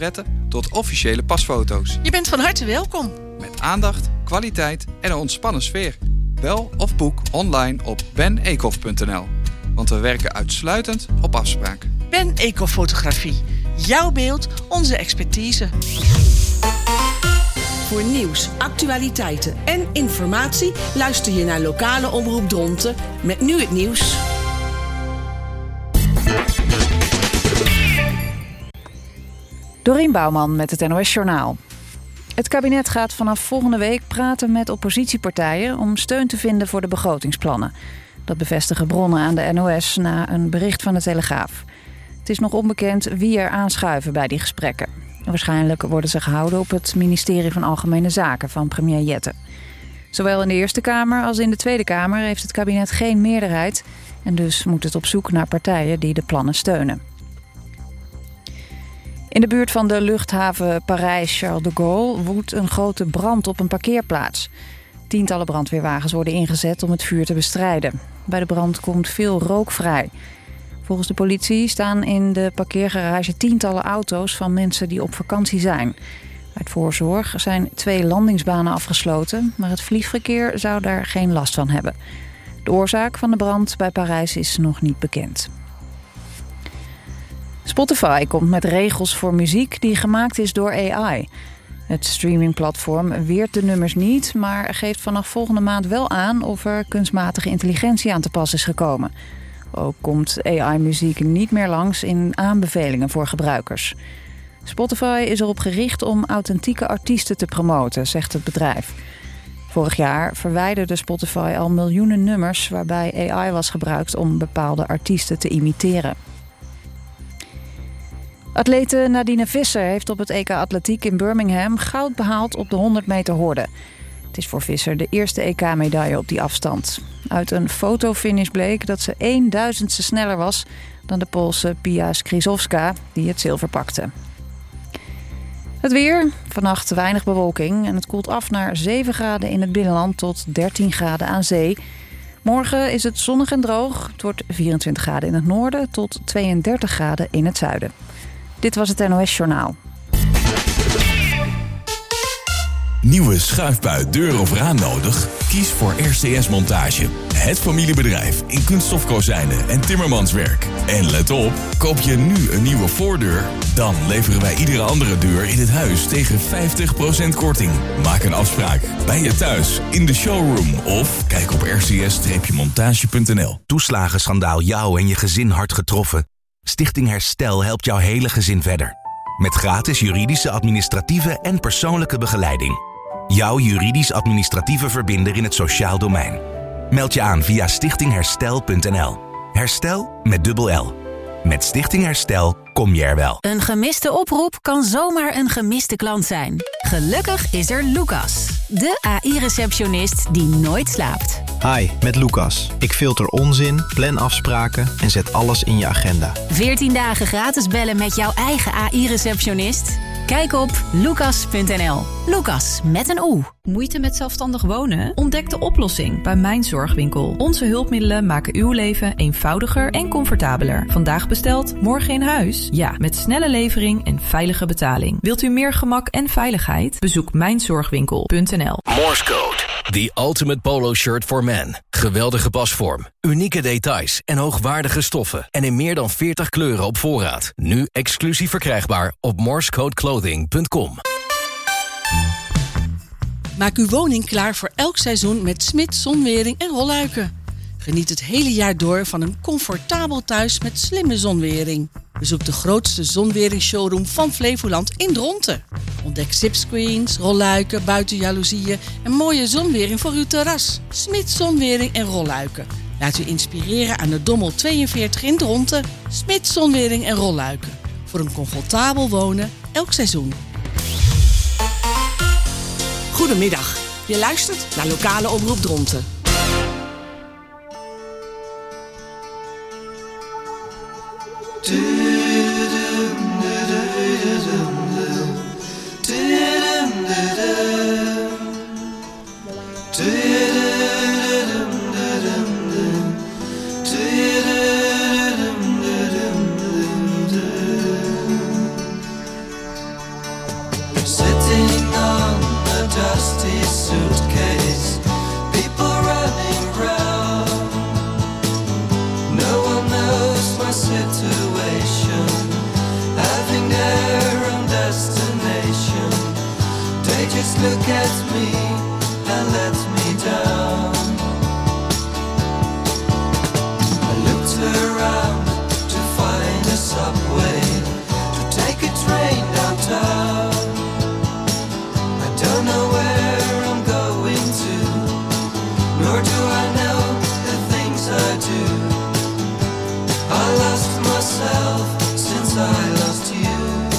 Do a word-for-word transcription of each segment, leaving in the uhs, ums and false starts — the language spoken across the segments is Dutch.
portretten tot officiële pasfoto's. Je bent van harte welkom. Met aandacht, kwaliteit en een ontspannen sfeer. Bel of boek online op ben eekhof punt n l. Want we werken uitsluitend op afspraak. Ben Eekhof Fotografie. Jouw beeld, onze expertise. Voor nieuws, actualiteiten en informatie luister je naar lokale omroep Dronten met nu het nieuws. Dorien Bouwman met het N O S-journaal. Het kabinet gaat vanaf volgende week praten met oppositiepartijen om steun te vinden voor de begrotingsplannen. Dat bevestigen bronnen aan de N O S na een bericht van de Telegraaf. Het is nog onbekend wie er aanschuiven bij die gesprekken. Waarschijnlijk worden ze gehouden op het ministerie van Algemene Zaken van premier Jette. Zowel in de Eerste Kamer als in de Tweede Kamer heeft het kabinet geen meerderheid en dus moet het op zoek naar partijen die de plannen steunen. In de buurt van de luchthaven Parijs-Charles de Gaulle woedt een grote brand op een parkeerplaats. Tientallen brandweerwagens worden ingezet om het vuur te bestrijden. Bij de brand komt veel rook vrij. Volgens de politie staan in de parkeergarage tientallen auto's van mensen die op vakantie zijn. Uit voorzorg zijn twee landingsbanen afgesloten, maar het vliegverkeer zou daar geen last van hebben. De oorzaak van de brand bij Parijs is nog niet bekend. Spotify komt met regels voor muziek die gemaakt is door A I. Het streamingplatform weert de nummers niet, maar geeft vanaf volgende maand wel aan of er kunstmatige intelligentie aan te pas is gekomen. Ook komt A I-muziek niet meer langs in aanbevelingen voor gebruikers. Spotify is erop gericht om authentieke artiesten te promoten, zegt het bedrijf. Vorig jaar verwijderde Spotify al miljoenen nummers waarbij A I was gebruikt om bepaalde artiesten te imiteren. Atlete Nadine Visser heeft op het E K Atletiek in Birmingham goud behaald op de honderd meter horde. Het is voor Visser de eerste E K-medaille op die afstand. Uit een fotofinish bleek dat ze één duizendste sneller was dan de Poolse Pia Skrzydłowska, die het zilver pakte. Het weer, vannacht weinig bewolking en het koelt af naar zeven graden in het binnenland tot dertien graden aan zee. Morgen is het zonnig en droog. Het wordt vierentwintig graden in het noorden tot tweeëndertig graden in het zuiden. Dit was het N O S-journaal. Nieuwe schuifbui, deur of raam nodig? Kies voor R C S Montage. Het familiebedrijf in kunststofkozijnen en timmermanswerk. En let op, koop je nu een nieuwe voordeur? Dan leveren wij iedere andere deur in het huis tegen vijftig procent korting. Maak een afspraak bij je thuis, in de showroom of kijk op r c s montage punt n l. Toeslagenschandaal jou en je gezin hard getroffen? Stichting Herstel helpt jouw hele gezin verder. Met gratis juridische, administratieve en persoonlijke begeleiding. Jouw juridisch-administratieve verbinder in het sociaal domein. Meld je aan via stichting herstel punt n l. Herstel met dubbel L. Met Stichting Herstel kom je er wel. Een gemiste oproep kan zomaar een gemiste klant zijn. Gelukkig is er Lucas, de A I-receptionist die nooit slaapt. Hi, met Lucas. Ik filter onzin, plan afspraken en zet alles in je agenda. veertien dagen gratis bellen met jouw eigen A I-receptionist? Kijk op lucas punt n l. Lucas met een O. Moeite met zelfstandig wonen? Ontdek de oplossing bij Mijn Zorgwinkel. Onze hulpmiddelen maken uw leven eenvoudiger en comfortabeler. Vandaag besteld, morgen in huis? Ja, met snelle levering en veilige betaling. Wilt u meer gemak en veiligheid? Bezoek mijn zorgwinkel punt n l. Morse Code. The ultimate polo shirt for men. Geweldige pasvorm, unieke details en hoogwaardige stoffen. En in meer dan veertig kleuren op voorraad. Nu exclusief verkrijgbaar op morsecode clothing punt com. Maak uw woning klaar voor elk seizoen met Smit Zonwering en Rolluiken. Geniet het hele jaar door van een comfortabel thuis met slimme zonwering. Bezoek de grootste zonwering-showroom van Flevoland in Dronten. Ontdek zipscreens, rolluiken, buitenjaloezieën en mooie zonwering voor uw terras. Smit Zonwering en Rolluiken. Laat u inspireren aan de Dommel tweeënveertig in Dronten. Smit Zonwering en Rolluiken. Voor een comfortabel wonen elk seizoen. Goedemiddag. Je luistert naar lokale omroep Dronten. sitting on a dusty suitcase, people running round. No one knows my situation, having their own destination. They just look at me and let me down. I looked around to find a subway, to take a train downtown. I don't know where I'm going to, nor do I know the things I do. I lost myself since I lost you.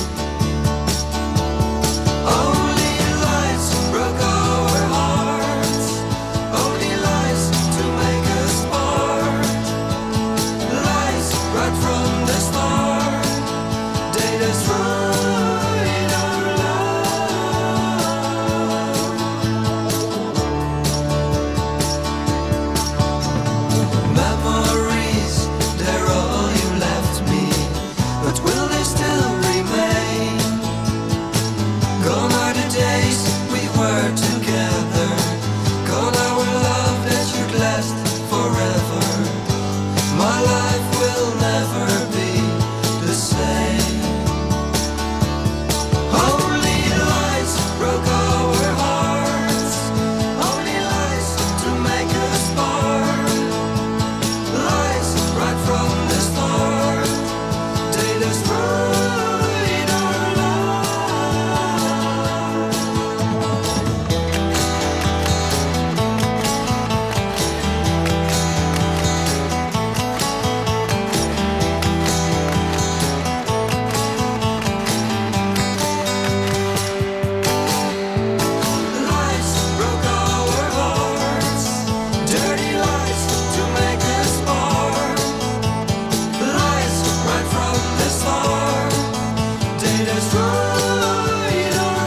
Only lies broke our hearts, only lies to make us part. Lies right from the start, they destroyed our love. Memories, they're all you left me, but will they still remain? Gone are the days we were together, gone our love that should last forever. My life will never be the same. Only lies broke our hearts, only lies to make us part. Lies right from the start, they destroyed our love. Lies broke our hearts, dirty lies to make us part. Lies right from the start, they destroyed our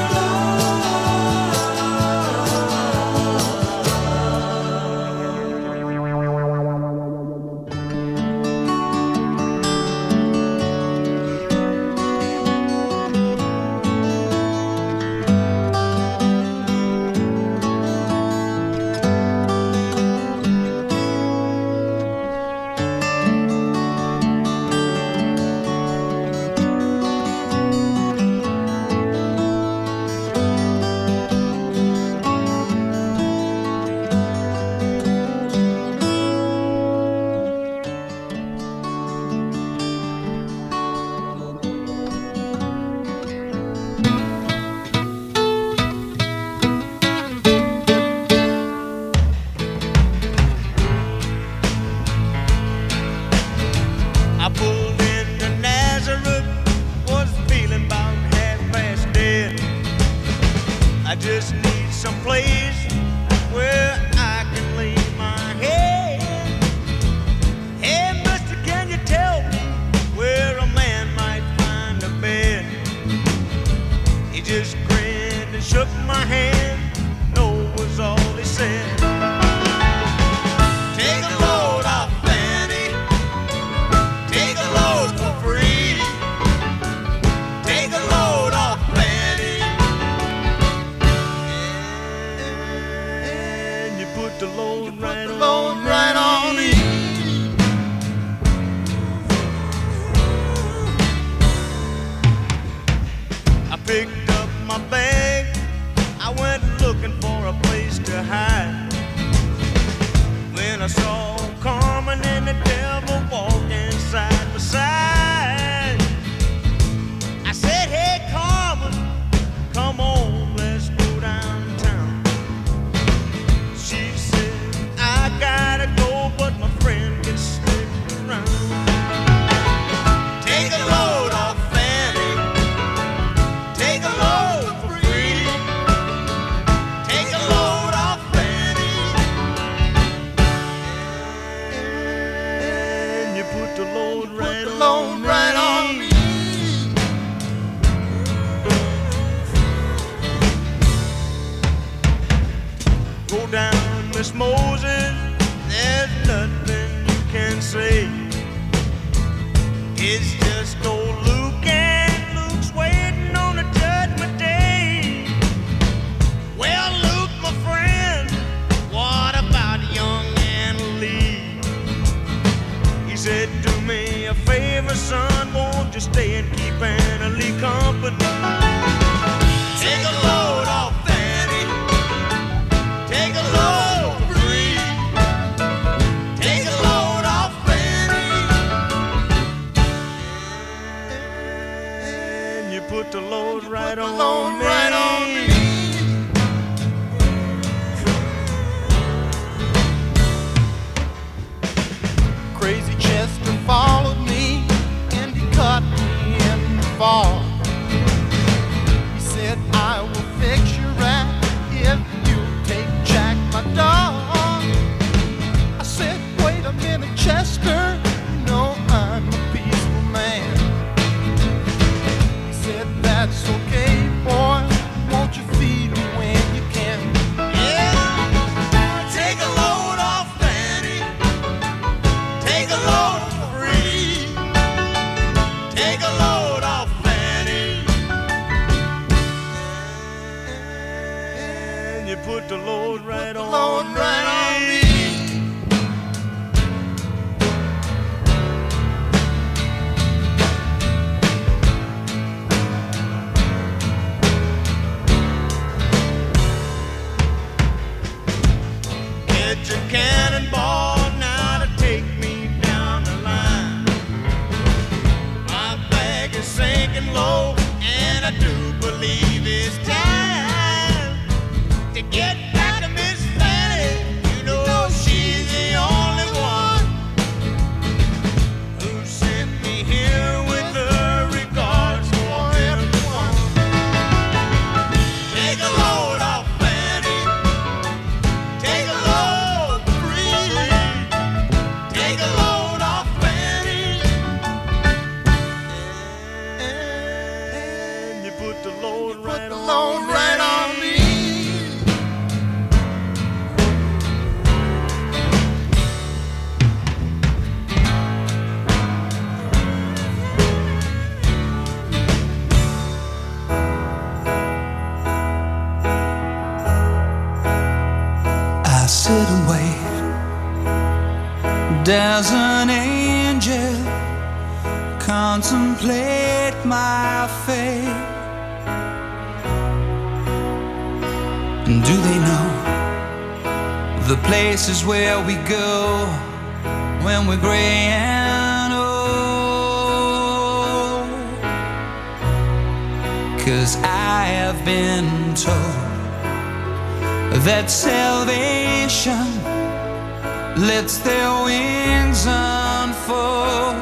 I pulled into Nazareth, was feeling about half past dead. I just need some place where I can lay my head. Hey, mister, can you tell me where a man might find a bed? He just grinned and shook my hand, no was all he said. Take a load off Fanny, take a load for free. Take a load off Fanny, and you put the load right on, right on me. I picked up my bag, I went looking for a place to hide. When I saw Carmen and the devil walking side by side, I said, hey Carmen, come on, let's go downtown. She said, I gotta go, but my friend can stick around. Take a load off Fanny, take a load for free. Take a load off Fanny, and you put the load right on, right on me. Go down, Miss Moses, there's nothing you can say. It's just old Luke, and Luke's waiting on the judgment day. moving. Take a load off Fanny. Take a load free. Take a load off Fanny. And you put the load right on load me. Right on me. Crazy Chester followed me and he caught me in the fall. He said, I will fix you right if you take Jack, my dog. I said, wait a minute, Chester, you know I'm a peaceful man. He said, that's okay, boy, won't you feed him when you can? Yeah, take a load off Fanny. Take a load free. Take a load off Fanny. And you put the load right on load me. Right on me. Get your cannonball now to take me down the line. My bag is sinking low, and I do believe it's time to get back to Miss Fanny. You know she's the only one who sent me here with her regards for everyone. Take a load off Fanny. Take a load free. Take a load off Fanny. And you put the load right on load right on me. I sit and wait. There's an angel contemplate my fate. And do they know the places where we go when we're gray and old? 'Cause I have been told that salvation lets their wings unfold.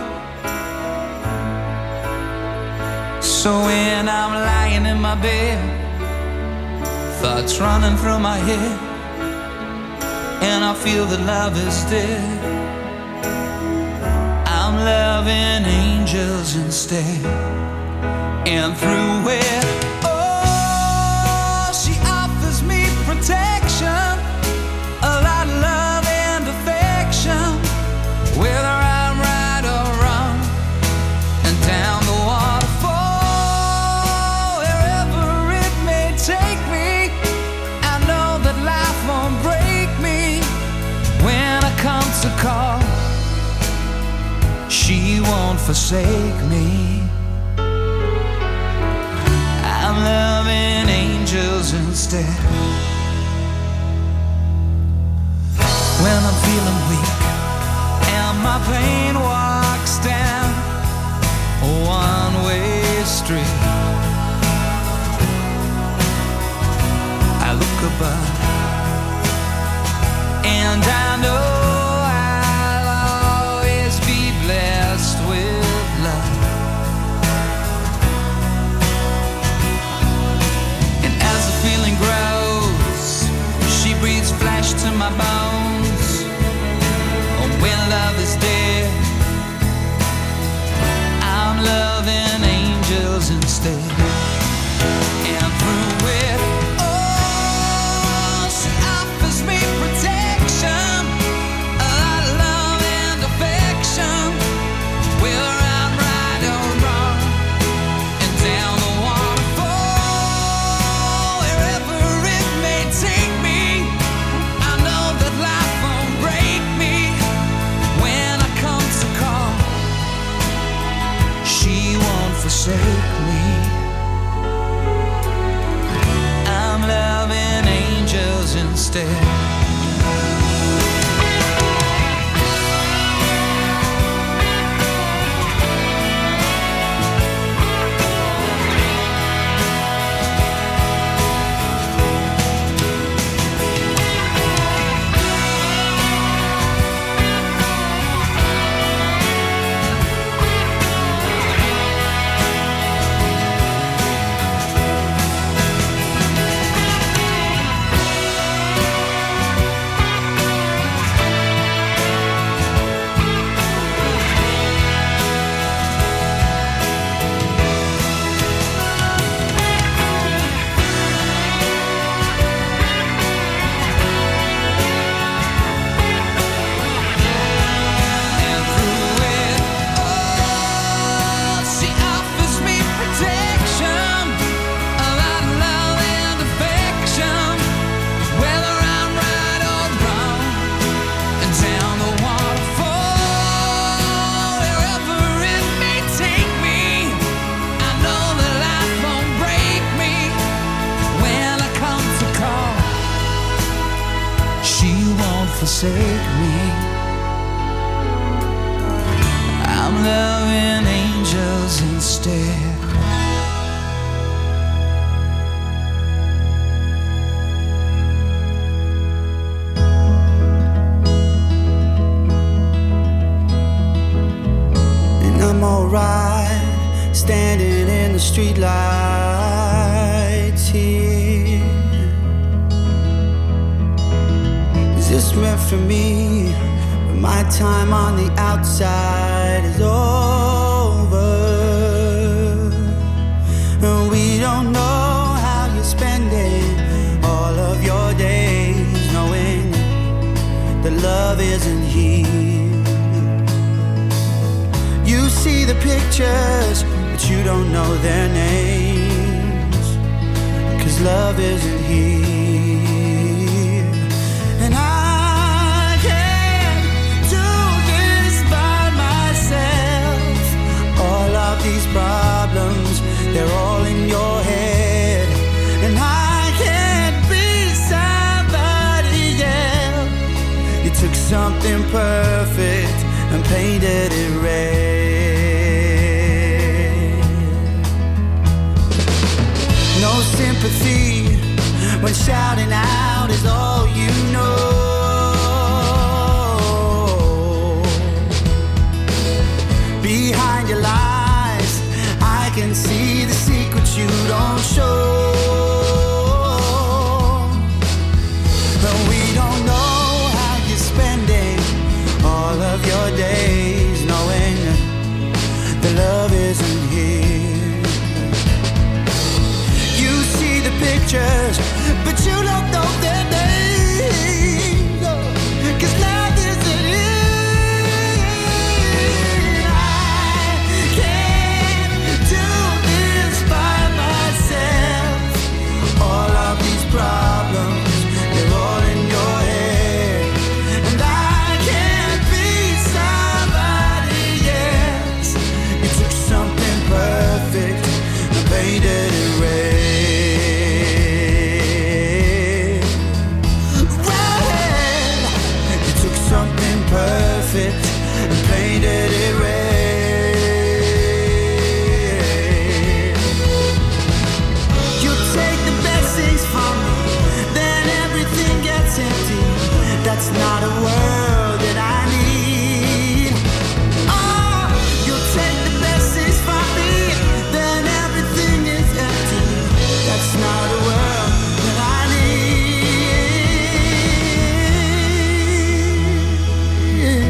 So when I'm lying in my bed, thoughts running through my head, and I feel that love is dead, I'm loving angels instead. And through it, oh, she offers me protection, a lot of love and affection, whether I'm right or wrong, and down the waterfall, wherever it may take me, I know that life won't break me. When I come to call, she won't forsake me. I'm loving angels instead. When I'm feeling weak and my pain walks down a one-way street, I look above and I know I'll always be blessed with love. And as the feeling grows, she breathes flesh to my bones. Oh, when love is dead, I'm loving angels instead. And through it, oh, she offers me protection, instead. Forsake me. I'm loving angels instead. And I'm alright standing in the street lights here. This meant for me, but my time on the outside is over. And we don't know how you're spending all of your days, knowing that love isn't here. You see the pictures, but you don't know their names, 'cause love isn't here. These problems, they're all in your head, and I can't be somebody else. You took something perfect and painted it red. No sympathy when shouting out is all you know. Behind your lies, I can see the secrets you don't show. But we don't know how you're spending all of your days, knowing the love isn't here. You see the pictures, but you don't know their names, 'cause love isn't here. Problems, they're all in your head, and I can't be somebody else. You took something perfect and painted it red. Red. You took something perfect and painted it red. You take the best things from me, empty. That's not a world that I need. Oh, you'll take the best things from me, then everything is empty. That's not a world that I need.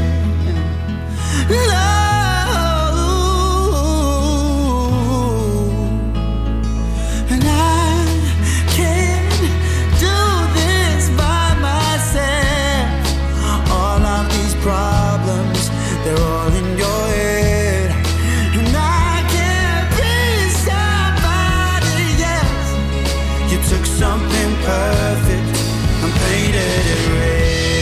Love, and I can't do this by myself. All of these problems, they're all in your head, and I can't be somebody else. You took something perfect and painted it red.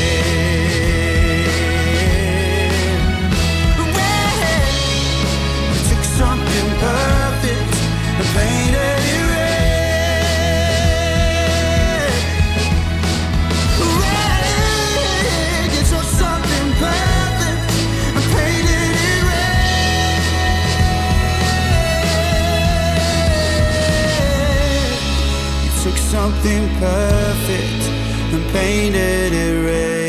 Red. You took something perfect and painted it red. took something perfect and painted it red.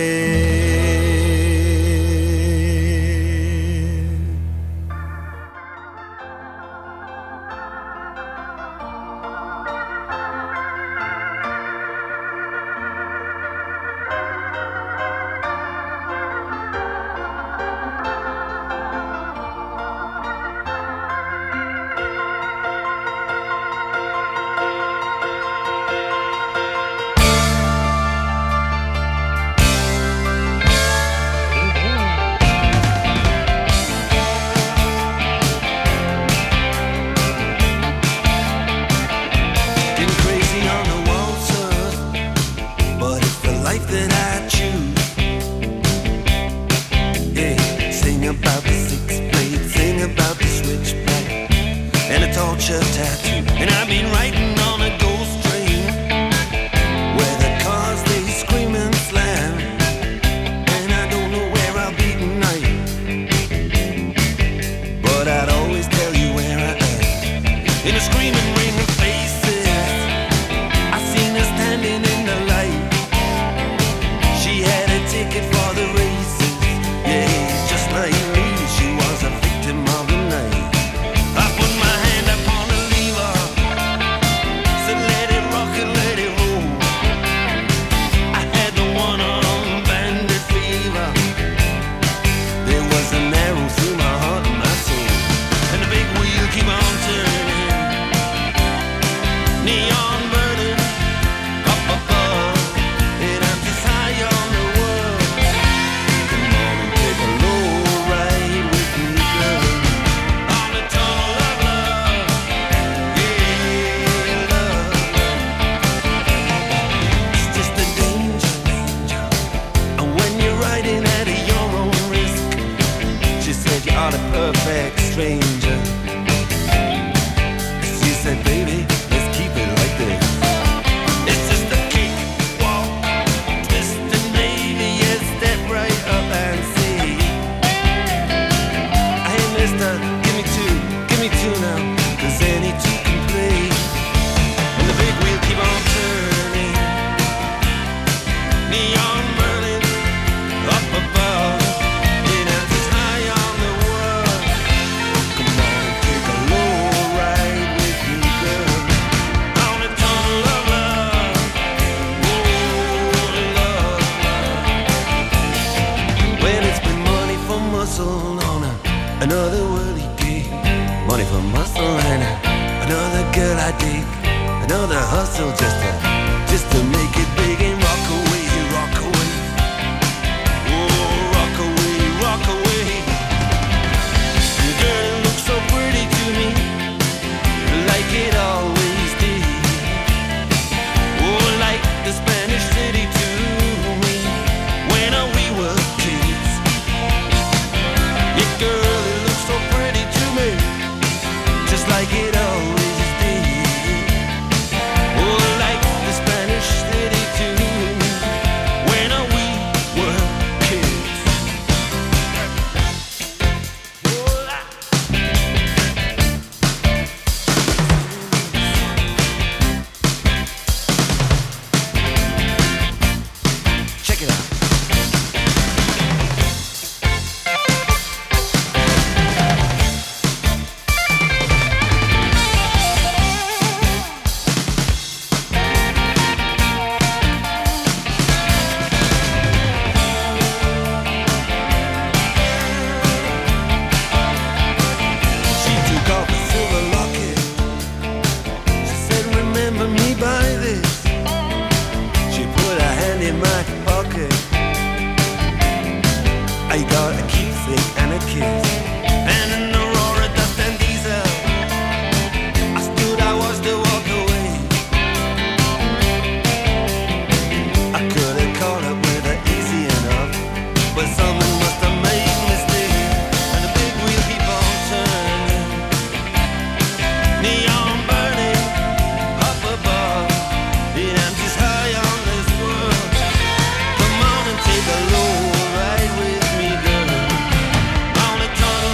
Take a low ride with me, girl. On a tunnel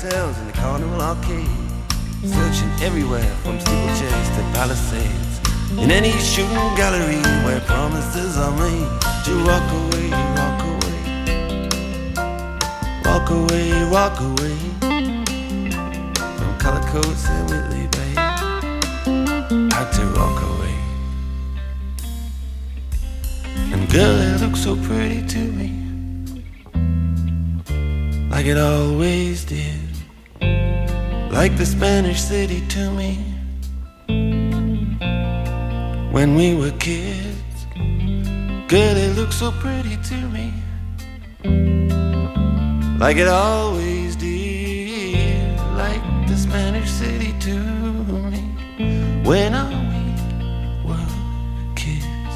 ourselves in the carnival arcade, searching everywhere from steeplechase to palisades, in any shooting gallery where promises are made to walk away, walk away, walk away, walk away from color coats and Whitley Bay. Had to walk away. And girl, it looks so pretty to me, like it always did, like the Spanish city to me when we were kids. Girl, it looks so pretty to me, like it always did, like the Spanish city to me when I were kids.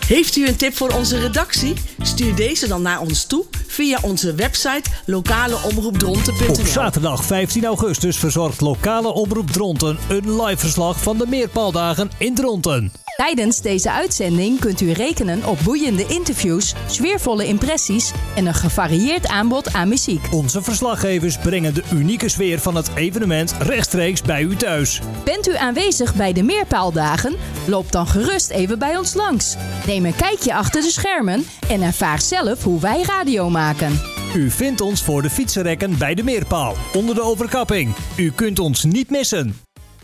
Heeft u een tip voor onze redactie? Stuur deze dan naar ons toe via onze website lokale omroep dronten punt n l. Op zaterdag vijftien augustus verzorgt lokale omroep Dronten een live verslag van de Meerpaaldagen in Dronten. Tijdens deze uitzending kunt u rekenen op boeiende interviews, sfeervolle impressies en een gevarieerd aanbod aan muziek. Onze verslaggevers brengen de unieke sfeer van het evenement rechtstreeks bij u thuis. Bent u aanwezig bij de Meerpaaldagen? Loop dan gerust even bij ons langs. Neem een kijkje achter de schermen en ervaar zelf hoe wij radio maken. U vindt ons voor de fietsenrekken bij de Meerpaal, onder de overkapping. U kunt ons niet missen.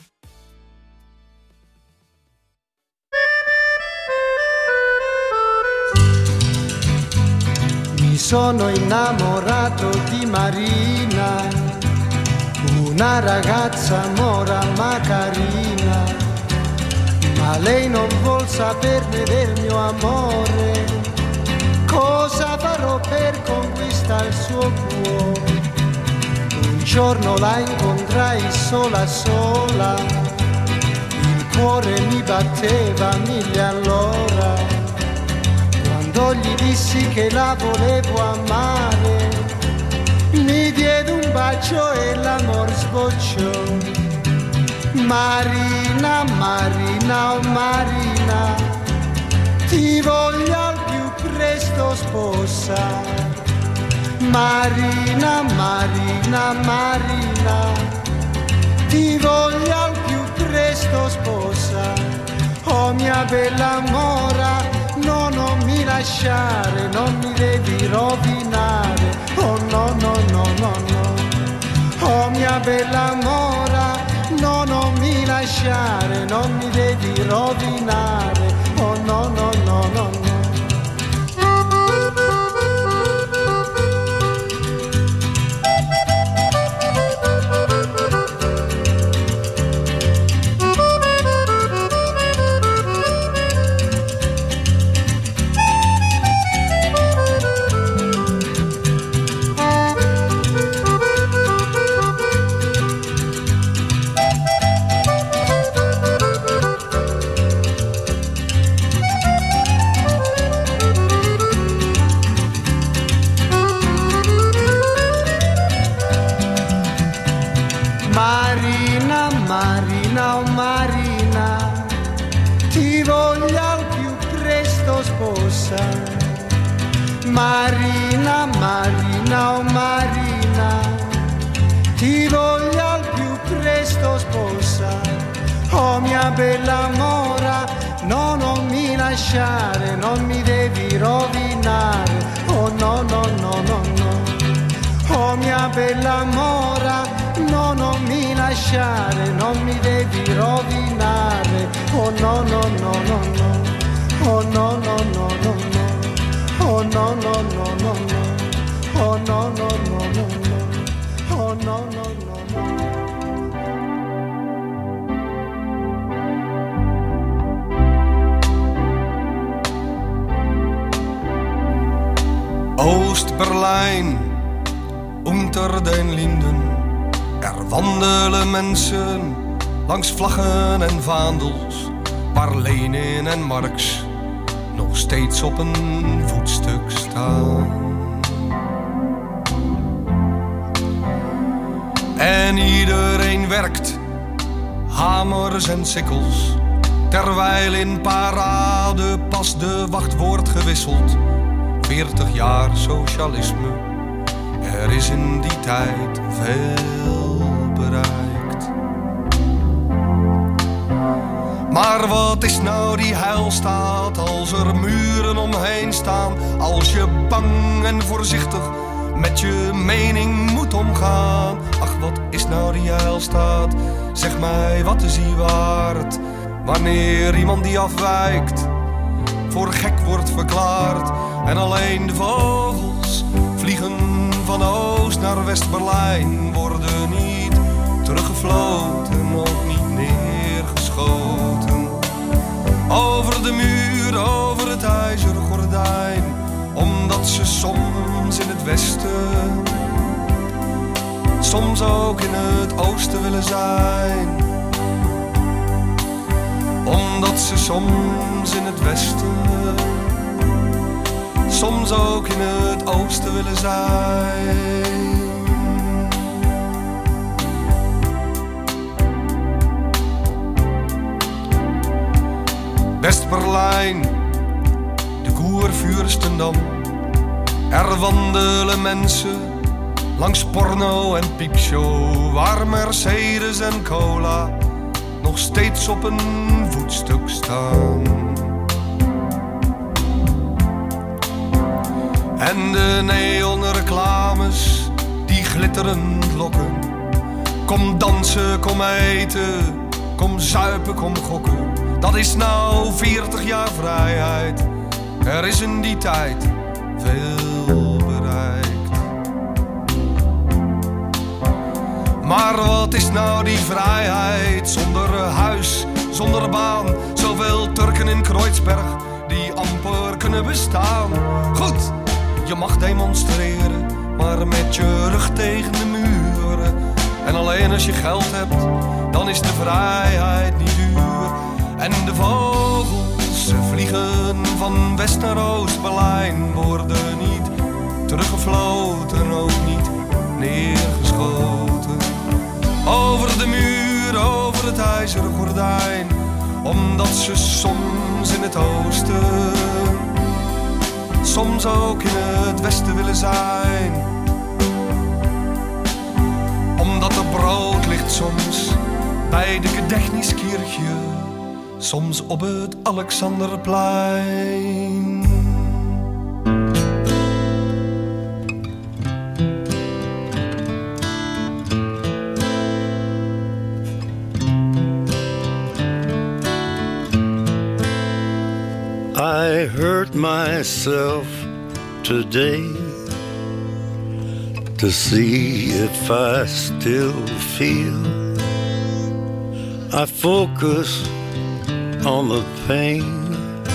Mi sono innamorato di Marina, una ragazza mora ma carina, ma lei non vuol saperne del mio amore. Cosa farò per conquistare il suo cuore? Un giorno la incontrai sola sola, il cuore mi batteva mille all'ora. Quando gli dissi che la volevo amare, mi diede un bacio e l'amor sbocciò. Marina, Marina, oh Marina, ti voglio al più presto sposa. Marina, Marina, Marina, ti voglio al più presto sposa. Oh mia bella mora, no, non mi lasciare, non mi devi rovinare. Oh no, no, no, no, no. Oh mia bella mora, no, non mi lasciare, non mi devi rovinare. Oh no, no, no, no, no. Marina, oh Marina, ti voglio al più presto sposa. Marina, Marina, oh Marina, ti voglio al più presto sposa. Oh mia bella mora, no, non mi lasciare, non mi devi rovinare. Oh no, no, no, no, no. Oh mia bella mora, no, non mi lasciare, non mi devi rovinare. Oh no, no, no, no, no. Oh no, no, no, no, no. Oh no, no, no, no, no. Oh no, no, no, no, no. Oh no, no, no, no. Oost-Berlijn, unter den Linden. Er wandelen mensen langs vlaggen en vaandels, waar Lenin en Marx nog steeds op een voetstuk staan. En iedereen werkt, hamers en sikkels, terwijl in parade pas de wacht wordt gewisseld. Veertig jaar socialisme, er is in die tijd veel bereikt. Maar wat is nou die heilstaat als er muren omheen staan? Als je bang en voorzichtig met je mening moet omgaan. Ach, wat is nou die heilstaat? Zeg mij, wat is die waard? Wanneer iemand die afwijkt voor gek wordt verklaard. En alleen de vogels vliegen van Oost naar West-Berlijn, worden niet teruggefloten, ook niet neergeschoten. Over de muur, over het ijzeren gordijn, omdat ze soms in het westen, soms ook in het oosten willen zijn. Omdat ze soms in het westen, soms ook in het oosten willen zijn. West-Berlijn, de Kurfürstendamm. Er wandelen mensen langs porno en piepshow, waar Mercedes en cola nog steeds op een voetstuk staan. En de neonreclames die glitterend lokken. Kom dansen, kom eten, kom zuipen, kom gokken. Dat is nou veertig jaar vrijheid. Er is in die tijd veel bereikt. Maar wat is nou die vrijheid zonder huis, zonder baan? Zoveel Turken in Kreuzberg die amper kunnen bestaan. Goed, je mag demonstreren, maar met je rug tegen de muren. En alleen als je geld hebt, dan is de vrijheid niet duur. En de vogels, ze vliegen van West naar Oost-Berlijn, worden niet teruggefloten, ook niet neergeschoten. Over de muur, over het ijzeren gordijn, omdat ze soms in het oosten, soms ook in het westen willen zijn. Omdat er brood ligt soms bij de Gedächtniskirche, soms op het Alexanderplein. I hurt myself today to see if I still feel. I focus on the pain,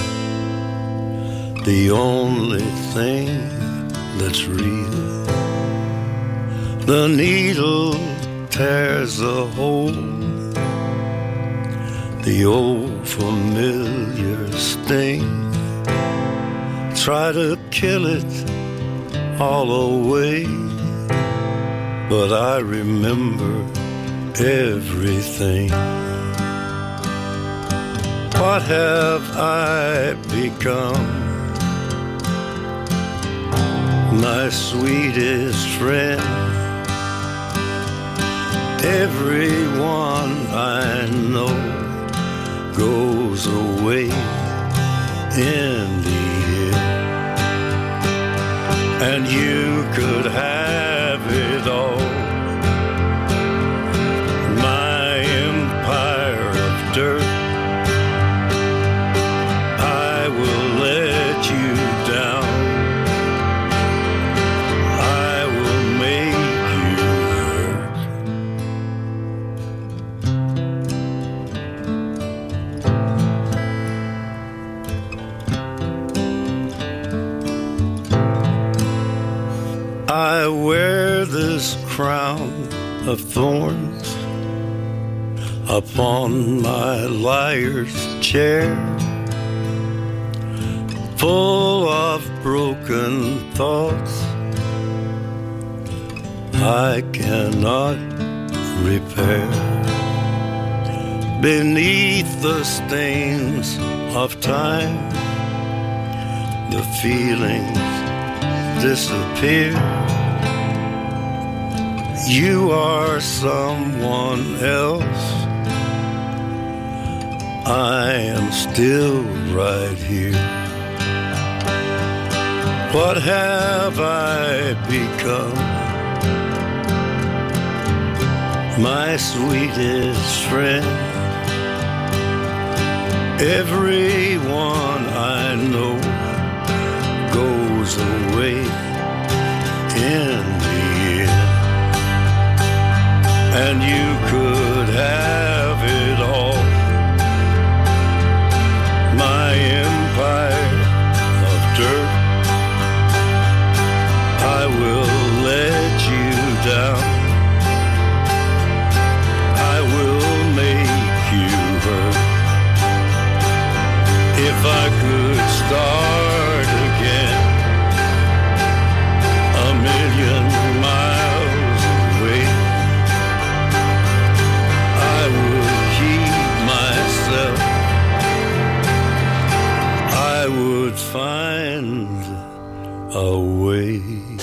the only thing that's real. The needle tears a hole, the old familiar sting. Try to kill it all away, but I remember everything. What have I become? My sweetest friend. Everyone I know goes away in the end. And you could have it all. My empire of dirt, I will let you down. I will make you hurt. I wear this crown of thorns upon my liar's chair, full of broken thoughts I cannot repair. Beneath the stains of time, the feelings disappear. You are someone else, I am still right here. What have I become? My sweetest friend. Everyone I know goes away in the end. And you could have it all. My empire of dirt, I will let you down. I will make you hurt. If I could start again, find a way.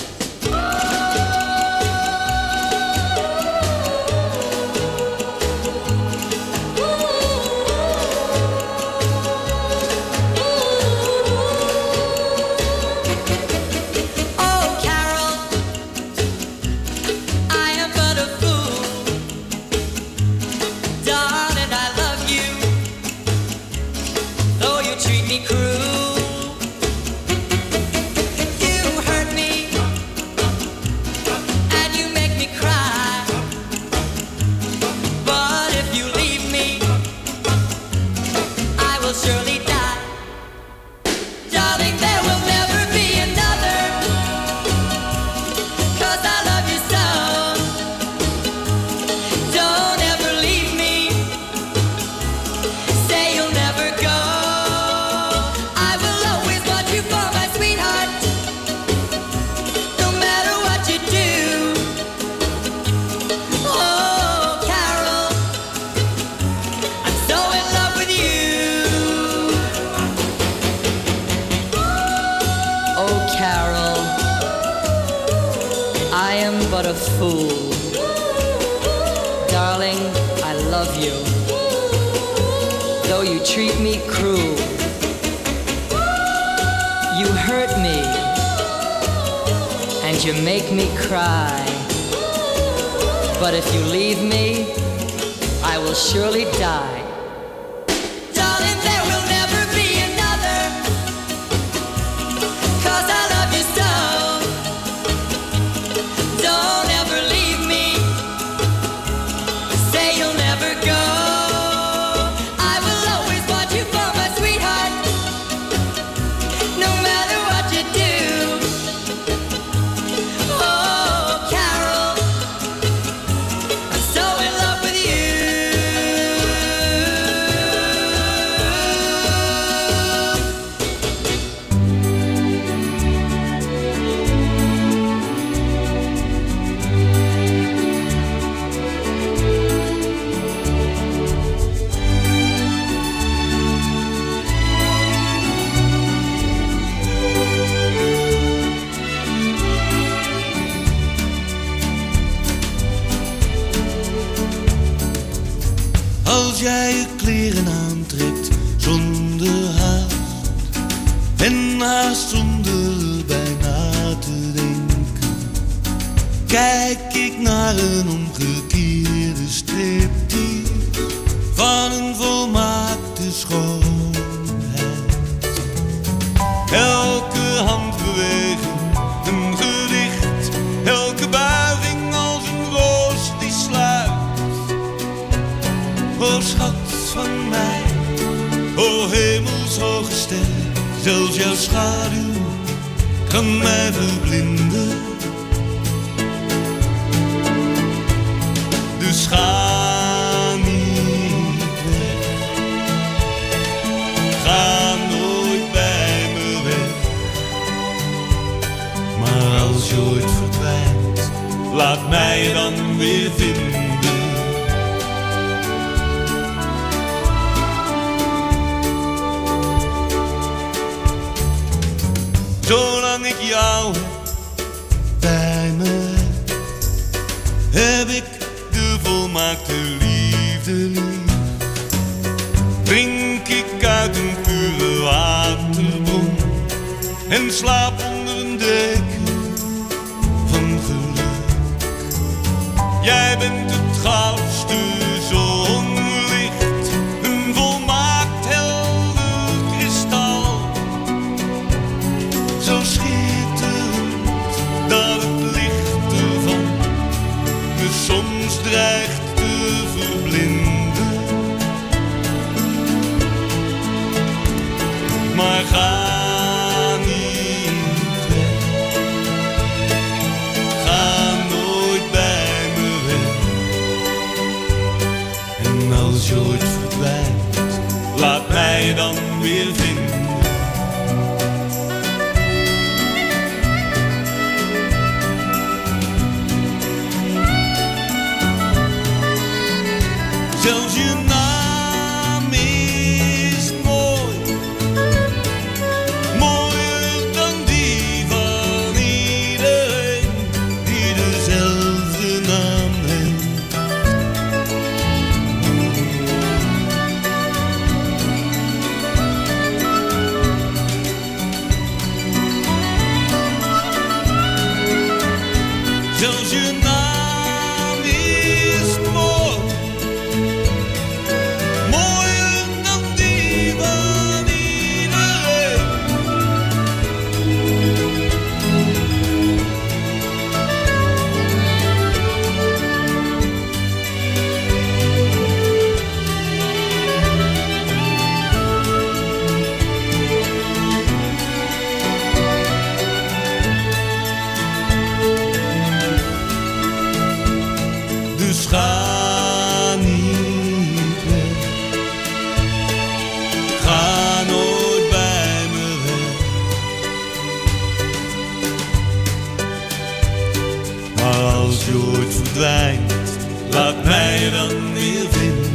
Als jij je kleren aantrekt zonder haast en haast zonder bijna te denken, kijk ik naar een omgekeerde striptease van een volmaakte schoonheid. Elke handbeweging een gedicht, elke buiging als een roos die sluit. O schat van mij, o hemelshoge ster, zelfs jouw schaduw kan mij verblinden. Dus ga niet weg, ga nooit bij me weg. Maar als je ooit verdwijnt, laat mij je dan weer vinden. Zolang ik jou bij me heb ik de volmaakte liefde lief. Drink ik uit een pure waterbron en slaap onder een deken van geluk. Jij bent het goudste zonlicht, een volmaakt helder kristal. Zo schitterend dat het licht ervan me soms dreigt te verblinden. Maar ga niet weg, ga nooit bij me weg. En als je ooit verdwijnt, laat mij dan weer vinden. Zelfs je naam is mooi, als je ooit verdwijnt, laat mij dan weer vinden.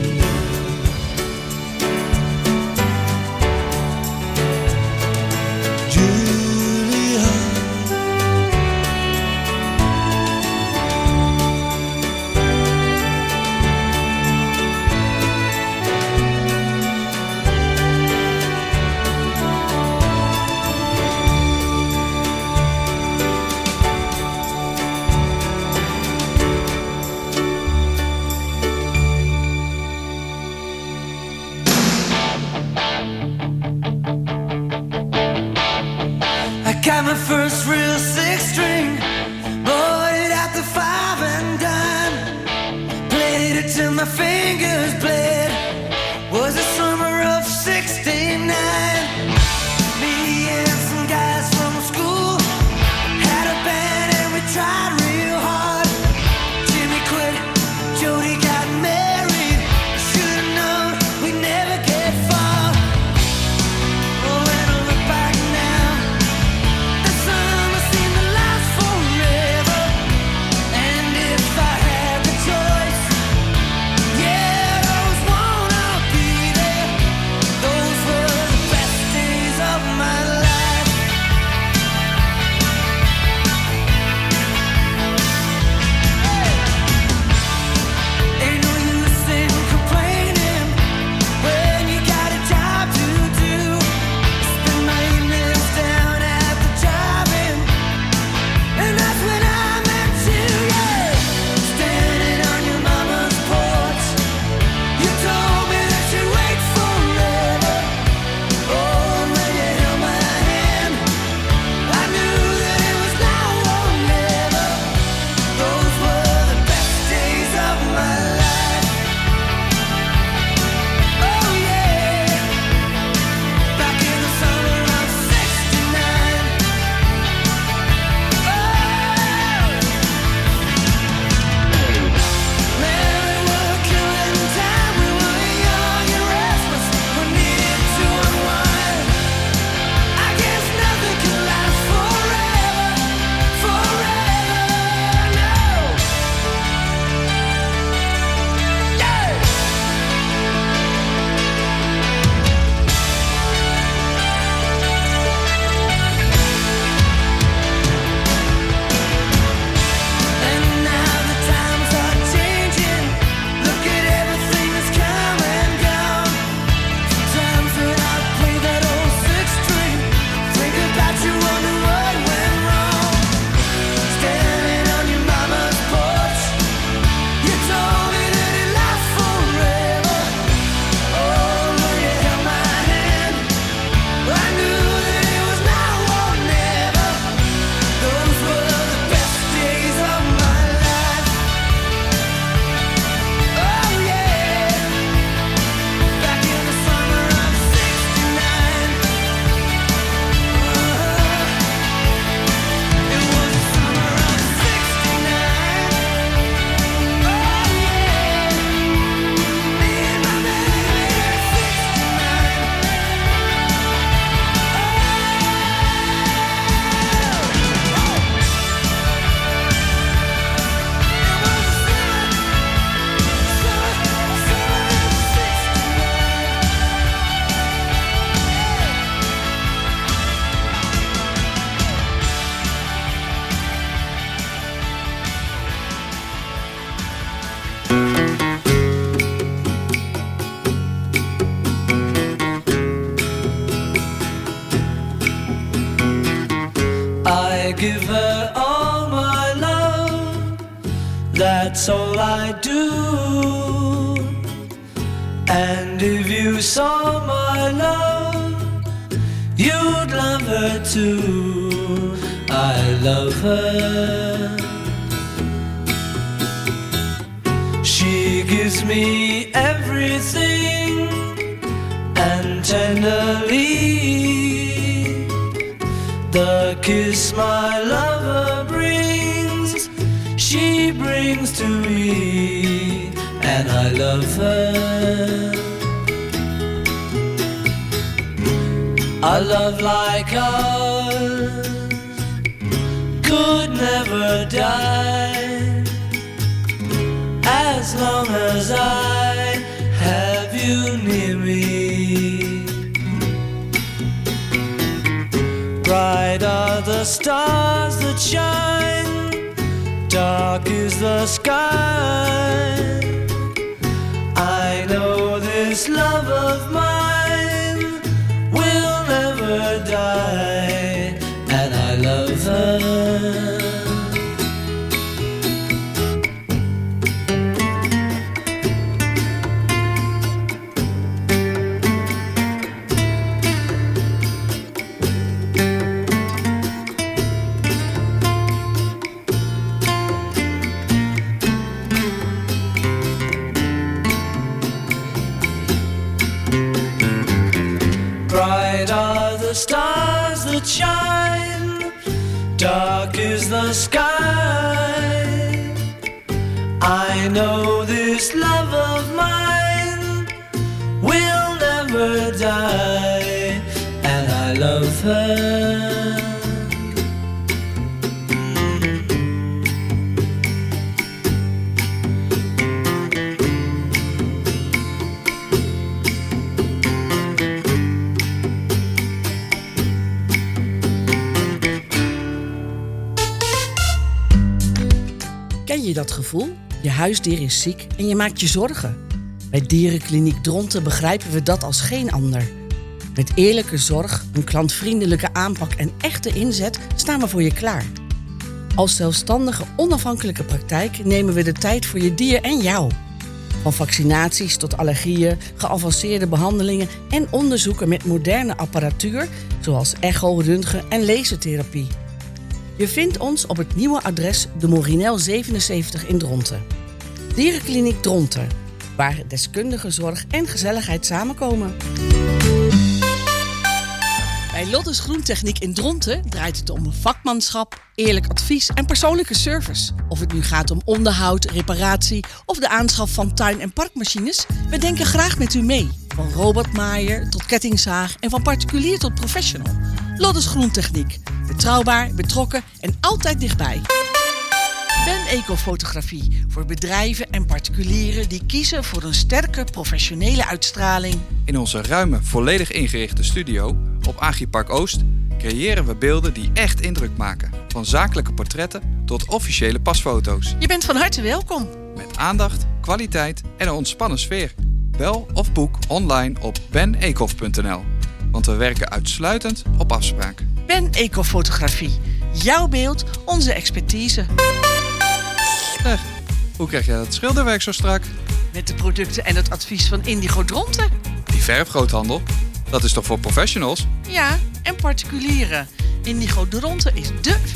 Got my first real six string, bought it at the five and dime. Played it till my fingers bled. Was the summer of sixty-nine. Me and some guys from school had a band and we tried real hard. Jimmy quit, Jody got married. Should've known we'd never get far. Oh, when I look back now, summer seemed to last forever. And if I had the choice, yeah, I always wanna be there. Those were the best days of my life. Ain't no use in complaining when you got a job to do. Spend my evenings down at the drive-in, and that's when I met you, yeah. Standing on your mama's porch, you told me that you'd wait forever. Oh, when you held my hand, I knew that it was now or never. Those were the best days of my life. Oh yeah, back in the summer of sixty-nine. Man, we were killing time. We were young and restless. We needed to unwind. I guess nothing can last forever, forever, no. Yeah. And now the times are changing. Look at everything that's come and gone. Sometimes when I play that old six string, think about you, wonder what went wrong. Standing on your mama's porch, you told me that it lasts forever. Oh, when you held my hand, I knew that it was now or never. Those were the best days of my life. Oh yeah, back in the summer of sixty-nine. It was the summer of sixty-nine. Oh yeah, me and my baby at sixty-nine. I give her all my love, that's all I do. And if you saw my love, you'd love her too. I love her. She gives me everything, and tenderly the kiss my lover brings, she brings to me, and I love her. A love like ours could never die. as long as I have you near me. Bright are the stars that shine, dark is the sky. I know this love of mine will never die, and I love her. The stars that shine, dark is the sky. I know this love of mine will never die, and I love her. Ken je dat gevoel? Je huisdier is ziek en je maakt je zorgen. Bij Dierenkliniek Dronten begrijpen we dat als geen ander. Met eerlijke zorg, een klantvriendelijke aanpak en echte inzet staan we voor je klaar. Als zelfstandige, onafhankelijke praktijk nemen we de tijd voor je dier en jou. Van vaccinaties tot allergieën, geavanceerde behandelingen en onderzoeken met moderne apparatuur zoals echo, röntgen en lasertherapie. Je vindt ons op het nieuwe adres de Morinel zevenenzeventig in Dronten. Dierenkliniek Dronten, waar deskundige zorg en gezelligheid samenkomen. Bij Lottes Groentechniek in Dronten draait het om vakmanschap, eerlijk advies en persoonlijke service. Of het nu gaat om onderhoud, reparatie of de aanschaf van tuin- en parkmachines, we denken graag met u mee. Van robotmaaier tot kettingzaag en van particulier tot professional. Lottes Groentechniek. Betrouwbaar, betrokken en altijd dichtbij. Ben Ecofotografie voor bedrijven en particulieren die kiezen voor een sterke professionele uitstraling. In onze ruime, volledig ingerichte studio op Agripark Oost creëren we beelden die echt indruk maken. Van zakelijke portretten tot officiële pasfoto's. Je bent van harte welkom. Met aandacht, kwaliteit en een ontspannen sfeer. Bel of boek online op ben ecof punt n l. Want we werken uitsluitend op afspraak. Ben Ecofotografie. Jouw beeld, onze expertise. Zeg, hoe krijg jij dat schilderwerk zo strak? Met de producten en het advies van Indigo Dronten. Die verfgroothandel, dat is toch voor professionals? Ja, en particulieren. Indigo Dronten is dé